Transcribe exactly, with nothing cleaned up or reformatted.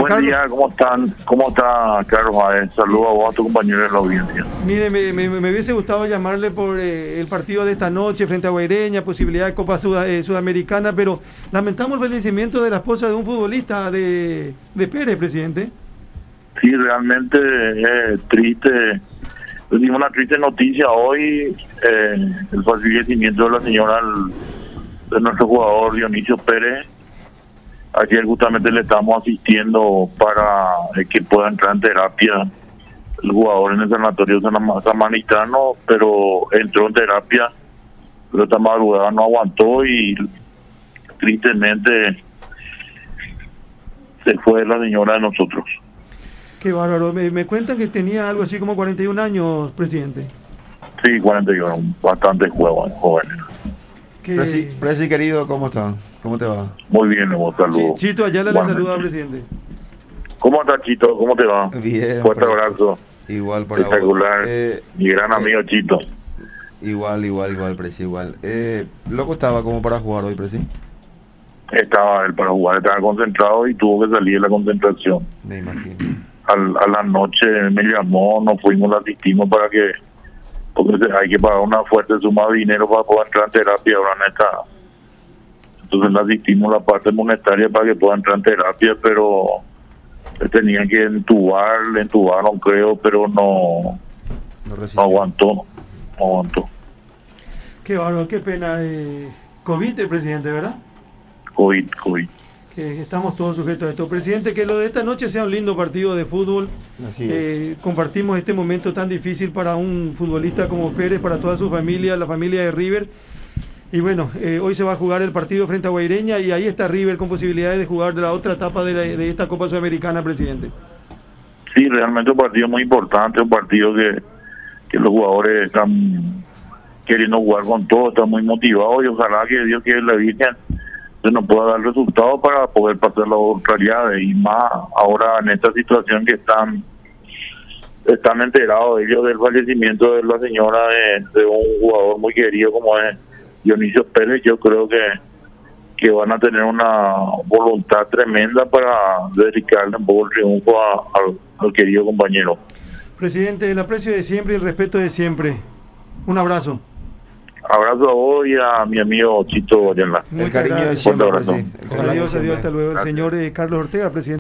Buen Carlos. día, ¿cómo están? ¿Cómo está Carlos? Saludos a vos, a tu compañero de la audiencia. Mire, me, me, me hubiese gustado llamarle por eh, el partido de esta noche frente a Guaireña, posibilidad de Copa Sud eh, Sudamericana, pero lamentamos el fallecimiento de la esposa de un futbolista de, de Pérez, presidente. Sí, realmente es triste. Tenemos una triste noticia hoy, eh, el fallecimiento de la señora, de nuestro jugador Dionisio Pérez. Ayer justamente le estamos asistiendo para eh, que pueda entrar en terapia el jugador en el sanatorio samaritano, pero entró en terapia, pero esta madrugada no aguantó y tristemente se fue la señora de nosotros. Qué bárbaro. Me, me cuentan que tenía algo así como cuarenta y un años, presidente. Sí, cuarenta y uno, bastante joven. joven. Que... Presi, Presi, querido, ¿cómo está? ¿Cómo te va? Muy bien, un saludo. Chito, allá le saluda, presidente. ¿Cómo estás, Chito? ¿Cómo te va? Bien. Fuerte abrazo. Igual para espectacular. Eh, Mi gran amigo eh, Chito. Igual, igual, igual, Presi, igual. Eh, ¿Loco estaba como para jugar hoy, Presi? Estaba él para jugar, estaba concentrado y tuvo que salir de la concentración. Me imagino. Al, a la noche me llamó, nos fuimos, lo asistimos para que, porque hay que pagar una fuerte suma de dinero para poder entrar en terapia ahora en esta. Entonces le asistimos la parte monetaria para que pueda entrar en terapia, pero le tenían que entubar, le entubaron creo, pero no, no, no aguantó, no aguantó. Qué bárbaro, qué pena. Eh, COVID, el presidente, ¿verdad? COVID, COVID. Que estamos todos sujetos a esto. Presidente, que lo de esta noche sea un lindo partido de fútbol. Así es. Eh, compartimos este momento tan difícil para un futbolista como Pérez, para toda su familia, la familia de River. Y bueno, eh, hoy se va a jugar el partido frente a Guaireña y ahí está River con posibilidades de jugar de la otra etapa de, la, de esta Copa Sudamericana, presidente. Sí, realmente un partido muy importante, un partido que, que los jugadores están queriendo jugar con todo, están muy motivados y ojalá que Dios quiera la Virgen se nos pueda dar resultados para poder pasar las autoridades y más ahora en esta situación que están están enterados ellos del fallecimiento de la señora de, de un jugador muy querido como es Dionisio Pérez. Yo creo que que van a tener una voluntad tremenda para dedicarle un poco el triunfo a, a, al querido compañero. Presidente, el aprecio de siempre y el respeto de siempre. Un abrazo. Abrazo a vos y a mi amigo Chito Orellana. El cariño de siempre. Adiós, adiós, hasta luego. El señor eh, Carlos Ortega, presidente.